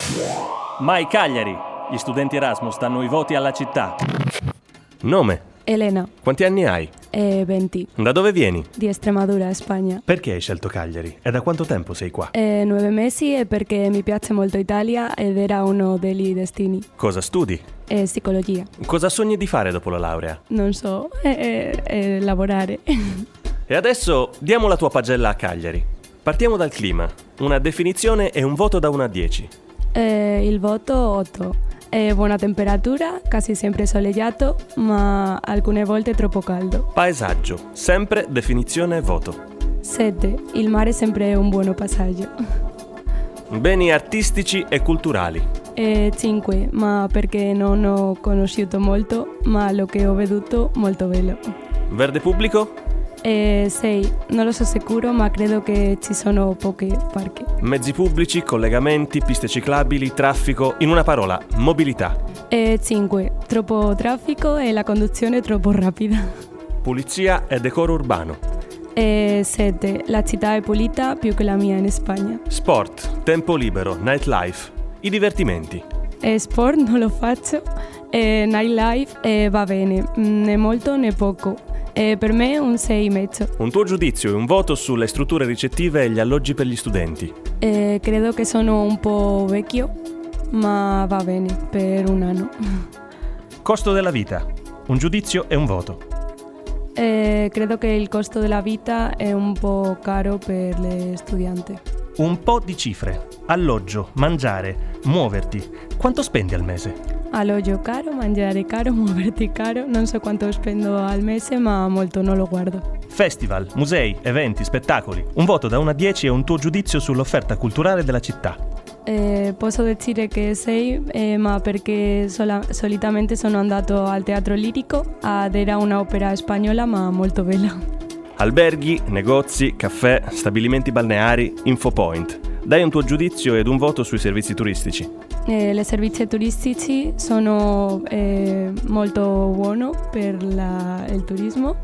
Mai Cagliari! Gli studenti Erasmus danno i voti alla città. Nome? Elena. Quanti anni hai? 20. Da dove vieni? Di Estremadura, Spagna. Perché hai scelto Cagliari? E da quanto tempo sei qua? 9 mesi e perché mi piace molto Italia ed era uno dei destini. Cosa studi? Psicologia. Cosa sogni di fare dopo la laurea? Non so, lavorare. E adesso diamo la tua pagella a Cagliari. Partiamo dal clima. Una definizione e un voto da 1 a 10. Il voto 8. Buona temperatura, quasi sempre soleggiato, ma alcune volte troppo caldo. Paesaggio. Sempre definizione e voto. 7. Il mare è sempre un buono passaggio. Beni artistici e culturali. 5, ma perché non ho conosciuto molto, ma lo che ho veduto molto bello. Verde pubblico? 6, non lo so sicuro, ma credo che ci sono pochi parchi. Mezzi pubblici, collegamenti, piste ciclabili, traffico, in una parola, mobilità. 5, troppo traffico e la conduzione troppo rapida. Pulizia e decoro urbano. 7, la città è pulita più che la mia in Spagna. Sport, tempo libero, nightlife, i divertimenti. Sport non lo faccio, nightlife va bene, né molto né poco. Per me un 6,5. Un tuo giudizio e un voto sulle strutture ricettive e gli alloggi per gli studenti. Credo che sono un po' vecchio, ma va bene per un anno. Costo della vita, un giudizio e un voto. Credo che il costo della vita è un po' caro per le studenti. Un po' di cifre, alloggio, mangiare, muoverti. Quanto spendi al mese? Alloggio caro, mangiare caro, muoverti caro. Non so quanto spendo al mese, ma molto non lo guardo. Festival, musei, eventi, spettacoli. Un voto da 1 a 10 e un tuo giudizio sull'offerta culturale della città. Posso dire che 6, ma perché solitamente sono andato al teatro lirico ad era un'opera spagnola ma molto bella. Alberghi, negozi, caffè, stabilimenti balneari, infopoint. Dai un tuo giudizio ed un voto sui servizi turistici. I servizi turistici sono molto buoni per il turismo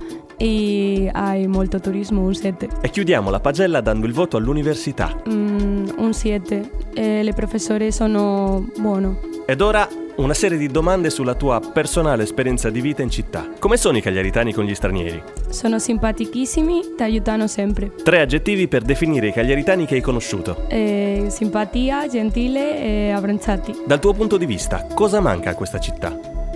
e hai molto turismo, un 7. E chiudiamo la pagella dando il voto all'università. Un 7. Le professori sono buoni. Ed ora una serie di domande sulla tua personale esperienza di vita in città. Come sono i cagliaritani con gli stranieri? Sono simpatichissimi, ti aiutano sempre. 3 aggettivi per definire i cagliaritani che hai conosciuto. Simpatia, gentile e abbracciati. Dal tuo punto di vista, cosa manca a questa città?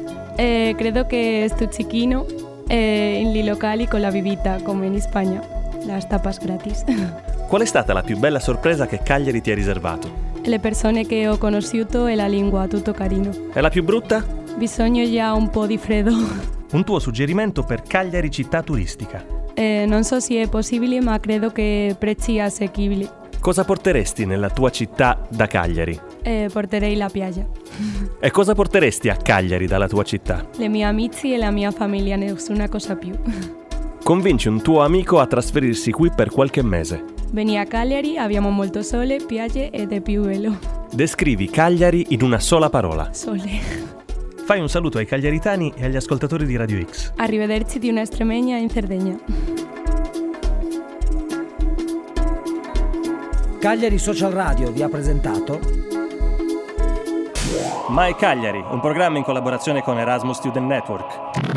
Credo che stuzzichino in locali con la bibita, come in Spagna. Las tapas gratis. Qual è stata la più bella sorpresa che Cagliari ti ha riservato? Le persone che ho conosciuto e la lingua, tutto carino. E la più brutta? Bisogna già un po' di freddo. Un tuo suggerimento per Cagliari città turistica? Non so se è possibile, ma credo che prezzi asequibili. Cosa porteresti nella tua città da Cagliari? Porterei la piaggia. E cosa porteresti a Cagliari dalla tua città? Le mie amici e la mia famiglia, nessuna cosa più. Convinci un tuo amico a trasferirsi qui per qualche mese. Vieni a Cagliari, abbiamo molto sole, piagge ed è più bello. Descrivi Cagliari in una sola parola. Sole. Fai un saluto ai cagliaritani e agli ascoltatori di Radio X. Arrivederci di una estremegna in Sardegna. Cagliari Social Radio vi ha presentato Mai Cagliari, un programma in collaborazione con Erasmus Student Network.